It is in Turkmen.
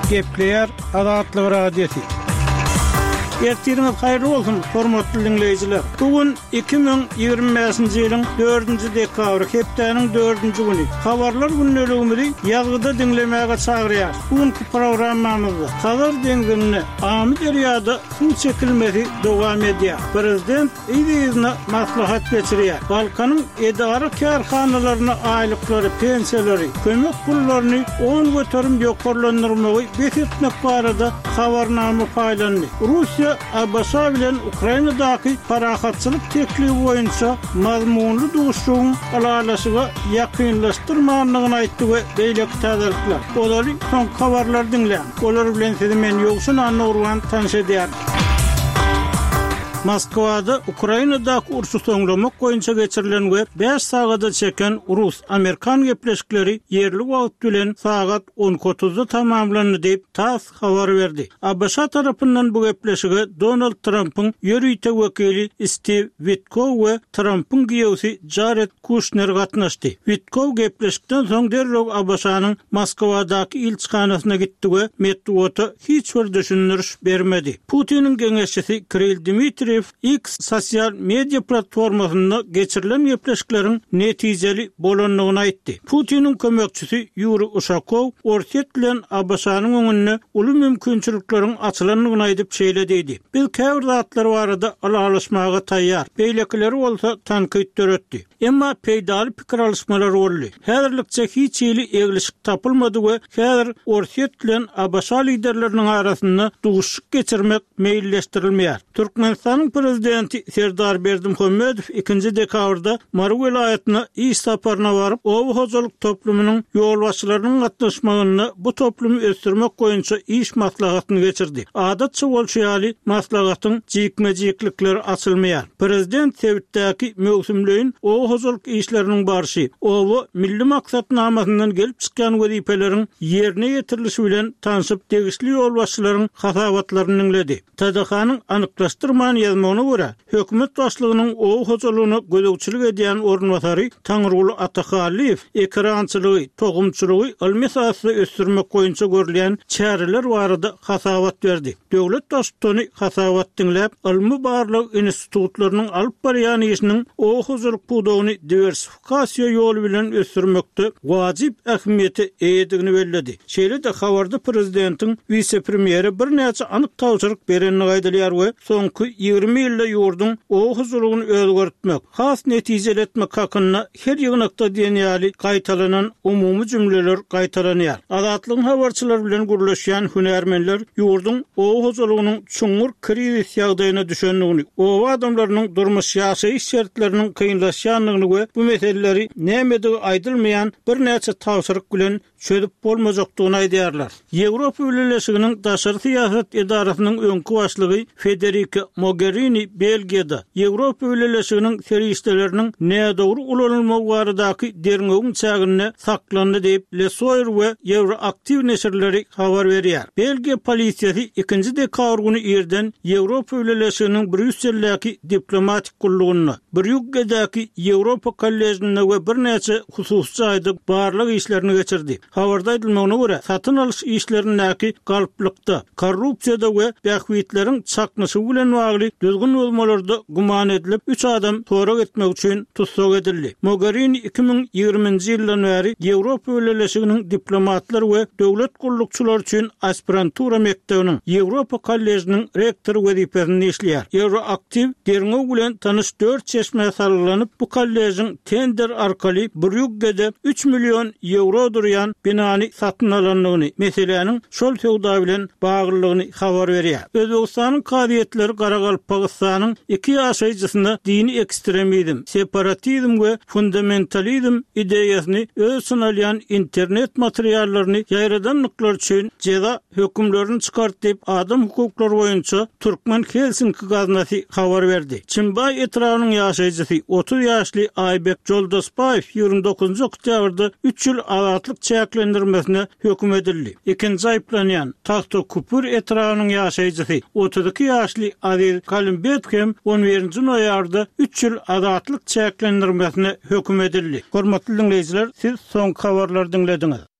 Gepleyer Adatlı Radyosu. Ertiriniz hayırlı olsun, hormatly dinleyijiler. Bugün 2025-nji ýylyň 4-nji dekabry, hepdeniň 4-nji güni. Habarlar günneligimizi ýazgyda dinlemäge çagyrýar. Bugünkü programmamyzda Hazar deňizine amy derýada suw çekilmesi dowam edýär. Prezident ýygyna maslahat geçirýär. Balkanyň edara karhanalaryna aýlyklary, pensiýalary, kömek pullaryny 10 göterim ýokarlandyrmagy beýletmek barada habarnama paýlandy. Russiya Abasa bilen Ukrainadaky parahatçylyk teklibi boýunça mazmunly duşuşyň alalaşyga ýakynlaşdyrmanlygyny aýtdy we beýleki täzellikler. Olary son habarlar dinleýän. Olar bilen sizi men ýogşun anurwan tanış edýär. Moskwada Ukrainadaky urşy soňlamak boýunça geçirilen we 5 sagada çeken Rus-Amerikan gepleşikleri yerli wagt bilen sagat 10:30-da tamamlandy diýip TASS habar berdi. Abşa tarapyndan bu gepleşige Donald Trump'ın ýörüýte wekili Steve Witkow we Trump'ın giýewsi Jared Kushner gatnaşdy. Witkow gepleşikden soň derreg Abşanyň Moskwadaky ilçihanasyna gitdi we Medwedow'a hiç bir düşündürüş bermedi. Putin'in geňeşçisi Kirill Dmitrijew X sosial media platformasynda geçirilen ýepleşiklerin netijeli bolanlygyny aýtdy. Putin'in kömekçisi Yuri Ushakov Orset bilen Abşanyň öňüne uly mümkinçilikleriň açylanlygyny aýdyp şeýlediydi. Biz käbir zatlar barada alalaşmaga taýýar. Beýlekileri bolsa tanqid döretdi. Emma peýdaly pikir alışmalary boldy. Häzirlikçe hiç ýyly egilişik tapylmady we häzir Orset bilen Abşa liderleriniň arasynda duguşyk geçirmek meýilleşdirilmeýär. Türkmenistanyň prezidenti Serdar Berdimuhammedow 2-nji dekabrda Maru welaýatyna iş saparyna baryp, owa hojalyk toplumynyň ýolbaşçylarynyň gatnaşmagyny bu toplumy ösdürmek boýunça iş maslahatyny geçirdi. Adatça bolşýaly maslahatyň jikmejiklikleri açylmaýar. Prezident Sewitdäki mögsümleýin owa hojalyk işleriniň barşy, owa milli maksatnamasyndan gelip çykýan wezifeleriň ýerine ýetirilişi bilen tanışyp degişli ýolbaşçylaryň hasawatlaryny dinledi. TDH-nyň anyklaşdyrman ýazmagyna görä, hökümet başlygynyň owa hojalygyny gözegçilik edýän ornwatary Taňryguly Atahalliýew ekrançylygy, togumçylygy ilmi sahasynda ösdürmek boýunça görülen çäreler barada hasawat berdi. Döwlet başçyny hasawat dinläp, ilmi barlyk institutlarynyň alyp barýan işiniň owa hojalyk pudawyny diversifikasiýa ýoly bilen ösdürmekde wajyp ähmiýeti eýedigini bellädi. Şeýle-de habarda prezidentiň vice-premieri bir näçe anyk tawşyryk berenini gaýdalýar we soňky 20 ýylda ýurdun owa hojalygyny özgertmek, has netijeli etmek hakyna her ýygnakda diýenýäli gaýtalanan umumy jümleler gaýtalanýar. Adatlyň habarçylar bilen gürleşýän hünärmenler ýurdun owa hojalygynyň çuňur krizis ýagdaýyna düşenligini, owa adamlarynyň durmuş ýaşaýyş şertleriniň kynlaşýanlygyny we bu meseleleri nämedigi aýdylmaýan bir näçe tawşyryk bilen çözüp bolmajakdygyny aýdýarlar. Ýewropa Birleşiginiň daşary siýasat edarasynyň öňkü başlygy Federica Mogherini Belgiýada Ýewropa Birleşiginiň serişdeleriniň nädogry ulanylmagy baradaky derňegiň çägine saklandy diýip Le Soir we Euroaktiv neşirleri habar berýär. Belgiýa polisiýasy 2-nji dekabr güni ýerden Ýewropa Birleşiginiň Brüsseldäki diplomatik gullugyny, Brügge'däki Ýewropa kollejiňine we bir näçe hususy aýdyk barlyk işlerini geçirdi. Habarda aýdylmagyna görä, satyn alyş işlerindäki galyplykda, korrupsiýada we bähwitleriň çaknysy bilen bagly düzgün bolmalarda guman edilip 3 adam torak etmek üçin tutsak edildi. Mogherini 2020-nji ýyldan bäri Ýewropa Birleşiginiň diplomatlary we döwlet gullukçylary üçin aspirantura mekdebiniň Ýewropa kollejining rektory wezipesinde işleýär. Euroaktiv derňeg bilen tanış 4 çeşme sarylanyp bu kollejiň tender arkaly Brügge'de 3 milyon euro durýan binany satyn alanlygyny, meseleniň şol sowda bilen baglylygyny habar berýär. Özbegistanyň kadiýetleri Garagalpagystanyň 2 ýaşaýjysyna dini ekstremizm, separatizm we fundamentalizm ideýasyny öz synalýan internet materiallaryny ýaýradanlyklar üçin ceza hökümlerini çykartyp adam hukuklary boýunça Türkmen Helsinki gaznasy habar berdi. Çinbay etrawynyň ýaşaýjysy 30 ýaşly Aybek Joldasbayew 29 oktýabrda 3 ýyl azatlyk çäklendirmesine höküm edildi. Ikinji aýplanýan Taxtakupur etrawynyň ýaşaýjysy 32 ýaşly Aziz Kalimbetkem 11-nji noýarda 3 ýyl azatlyk çäklendirmesine höküm edildi. Hormatly dinleýijiler, siz soň habarlary dinlediňiz.